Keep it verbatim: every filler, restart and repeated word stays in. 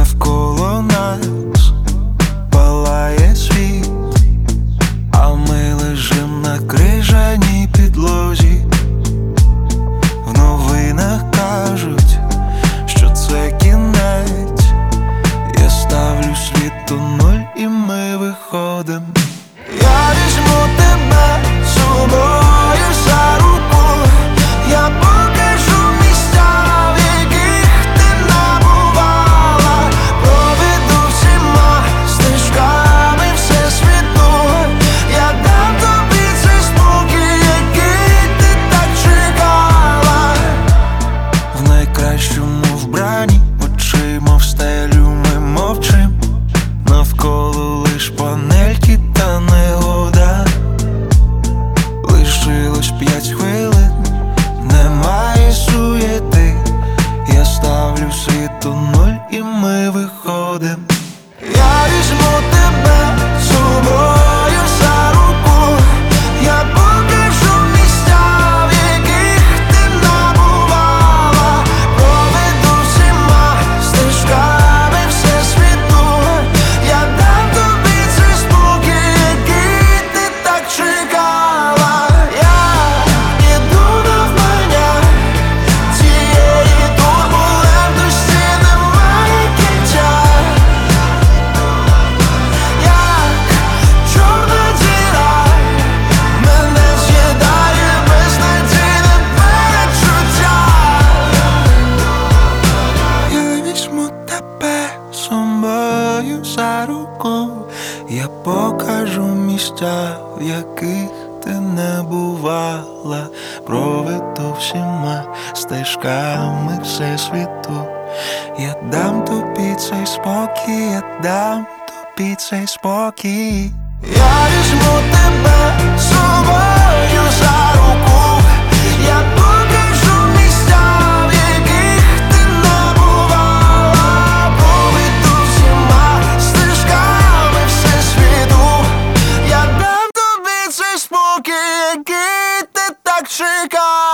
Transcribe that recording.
навколо нас палає світ, а ми лежим на крижаній підлозі. В новинах кажуть, що це кінець. Я ставлю світу нуль і ми виходим. Я візьму тебе з собою за руку, я покажу місця, в яких ти не бувала. Проведу всіма стежками всесвіту. Я дам тобі цей спокій, який ти так чекала. В найкращому вбранні, очима в стелю ми мовчим. Навколо лиш панельки та негода. Лишилось п'ять хвилин, немає суєти. Я ставлю світу нуль і ми виходим. Я візьму тебе з собою за руку, я покажу місця, в яких ти не бувала. Проведу всіма стежками всесвіту. Я дам тобі цей спокій, який ти так чекала. Я іду навмання цієї турбулентності, немає кінця. Як чорна діра мене з'їдає безнадійне перечуття. Я візьму тебе з собою за руку, я покажу місця, в яких ти не бувала. Проведу всіма стежками всесвіту. Я дам тобі цей спокій, я дам тобі цей спокій. Я візьму тебе з собою за руку, я покажу місця, в яких ти не бувала. Проведу всіма стежками всесвіту. Я дам тобі цей спокій, який ти так чекала.